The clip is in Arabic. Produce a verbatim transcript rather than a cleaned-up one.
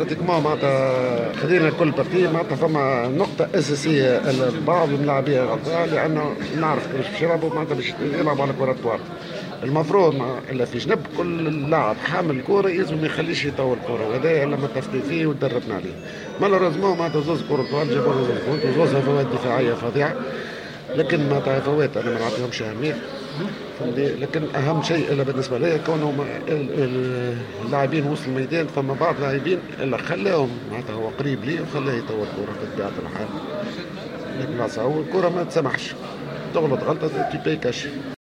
براتيكمون معناتها خلينا كل بارتي معناتها فما نقطة أساسية البعض من اللاعبين غلطان لأنه نعرف كيفاش باش يلعبوا معناتها باش يلعبوا على كرة طوال. المفروض ما الا في جنب كل لاعب حامل الكرة يلزم ما يخليش يطول الكرة، وهذا لما متفقين فيه ودربنا عليه. مالوريزمون معناتها زوز كرة طوال جابوا له زوز بونت وزوز هفوات دفاعية فظيعة، لكن معناتها هفوات أنا ما نعطيهمش أهمية فهمتني. لكن اهم شيء الا بالنسبه لي كونهم اللاعبين وسط الميدان، فما بعض اللاعبين اللي خلاهم معناتها هو قريب ليه وخلاه يطور الكره بطبيعه الحال. لكن الكره ما تسمحش، تغلط غلطه تي بي كاش.